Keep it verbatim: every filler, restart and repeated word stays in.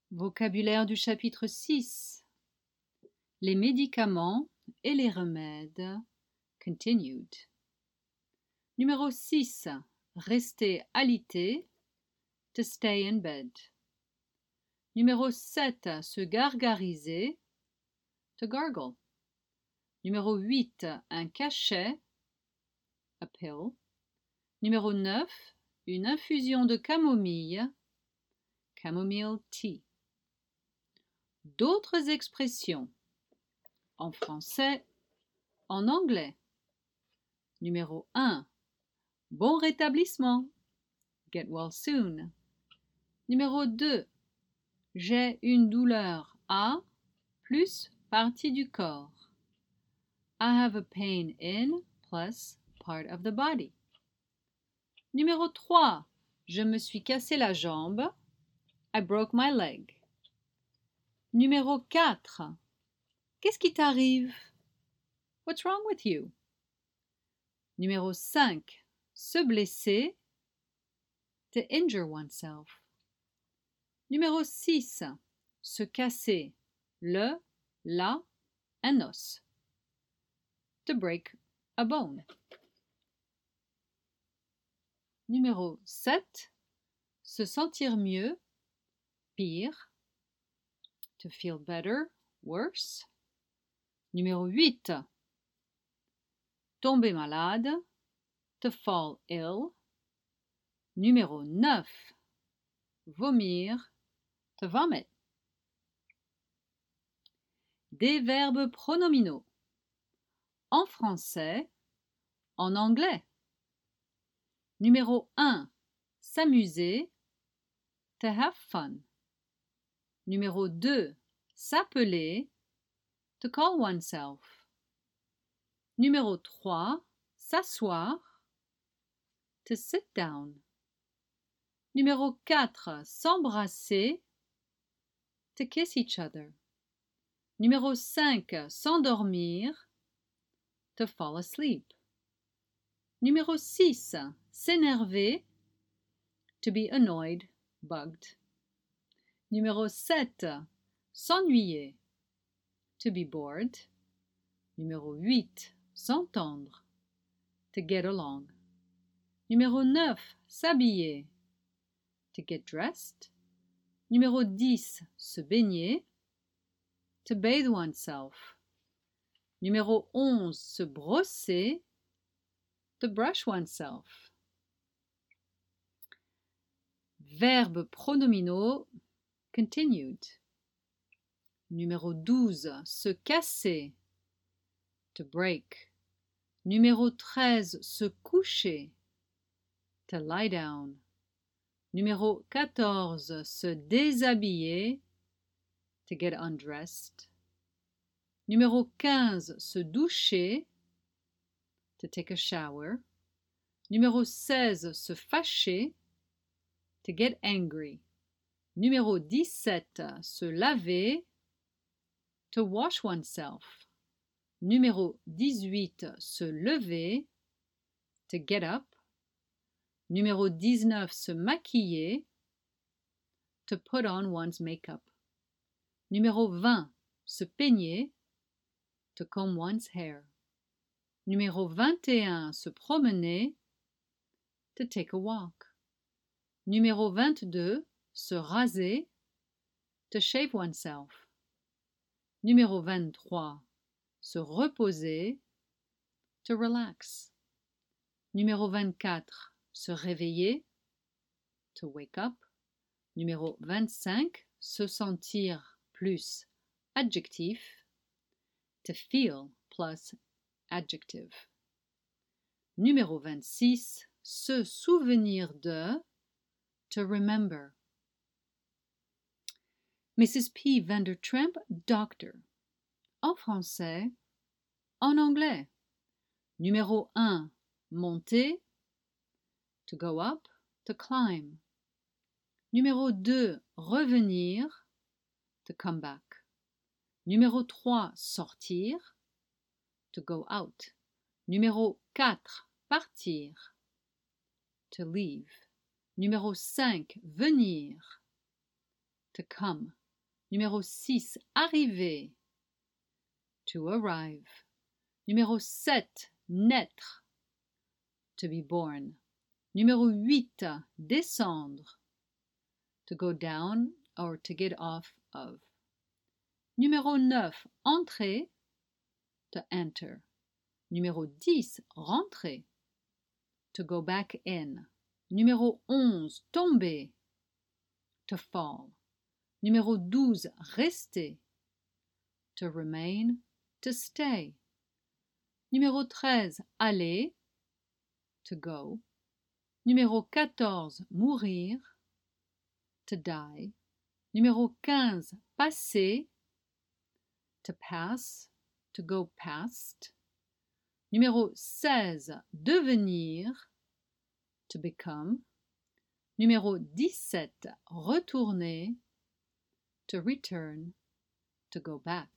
Vocabulaire du chapitre six. Les médicaments et les remèdes. Continued. Numéro six. Rester alité. To stay in bed. Numéro sept. Se gargariser. To gargle. Numéro huit. Un cachet. A pill. Numéro neuf. Une infusion de camomille. Chamomile tea. D'autres expressions. En français, en anglais. Numéro un. Bon rétablissement. Get well soon. Numéro deux. J'ai une douleur à plus partie du corps. I have a pain in plus part of the body. Numéro trois. Je me suis cassé la jambe. I broke my leg. Numéro quatre. Qu'est-ce qui t'arrive? What's wrong with you? Numéro cinq. Se blesser. To injure oneself. Numéro six. Se casser. Le, la, un os. To break a bone. Numéro sept. Se sentir mieux. Pire. To feel better. Worse. Numéro huit. Tomber malade. To fall ill. Numéro neuf. Vomir. To vomit. Des verbes pronominaux. En français, en anglais. Numéro un. S'amuser. To have fun. Numéro deux. S'appeler. To call oneself. Numéro trois. S'asseoir. To sit down. Numéro quatre. S'embrasser. To kiss each other. Numéro cinq. S'endormir. To fall asleep. Numéro six. S'énerver. To be annoyed, bugged. Numéro sept. S'ennuyer. To be bored. Numéro huit. S'entendre. To get along. Numéro neuf. S'habiller. To get dressed. Numéro dix. Se baigner. To bathe oneself. Numéro onze. Se brosser. To brush oneself. Verbes pronominaux. Continued. Numéro douze. Se casser. To break. Numéro treize. Se coucher. To lie down. Numéro quatorze. Se déshabiller. To get undressed. Numéro quinze. Se doucher. To take a shower. Numéro seize. Se fâcher. To get angry. Numéro dix-sept. Se laver. To wash oneself. Numéro dix-huit. Se lever. To get up. Numéro dix-neuf. Se maquiller. To put on one's makeup. Numéro vingt. Se peigner. To comb one's hair. Numéro vingt et un. Se promener. To take a walk. Numéro vingt-deux. Se raser. To shave oneself. Numéro vingt-trois. Se reposer. To relax. Numéro vingt-quatre. Se réveiller. To wake up. Numéro vingt-cinq. Se sentir plus adjectif. To feel plus adjective. Numéro vingt-six. Se souvenir de. To remember. Missus P. Vandertramp, doctor. En français, en anglais. Numéro un. Monter. To go up. To climb. Numéro deux. Revenir. To come back. Numéro trois. Sortir. To go out. Numéro quatre. Partir. To leave. Numéro cinq. Venir. To come. Numéro six, arriver. To arrive. Numéro sept, naître. To be born. Numéro huit, descendre. To go down or to get off of. Numéro neuf, entrer. To enter. Numéro dix, rentrer. To go back in. Numéro onze, tomber. To fall. Numéro douze, rester. To remain, to stay. Numéro treize, aller. To go. Numéro quatorze, mourir. To die. Numéro quinze, passer. To pass. To go past. Numéro seize, devenir. To become. Numéro dix-sept, retourner. To return. To go back.